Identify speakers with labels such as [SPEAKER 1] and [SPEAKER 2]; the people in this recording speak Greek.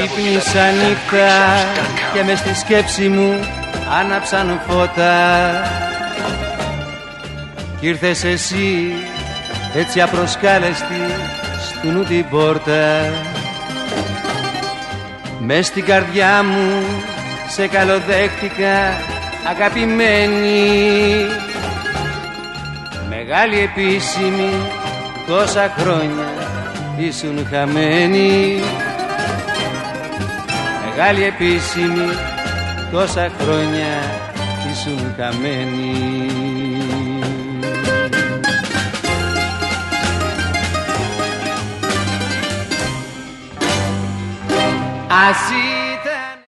[SPEAKER 1] Ξύπνησα νύχτα και μες στη σκέψη μου άναψαν φώτα. Κι ήρθες εσύ έτσι απροσκάλεστη στου νου την πόρτα. Μες στην καρδιά μου σε καλοδέχτηκα αγαπημένη, μεγάλη επίσημη, τόσα χρόνια ήσουν χαμένη. Μεγάλη επίσημη, τόσα χρόνια ήσουν χαμένη. Así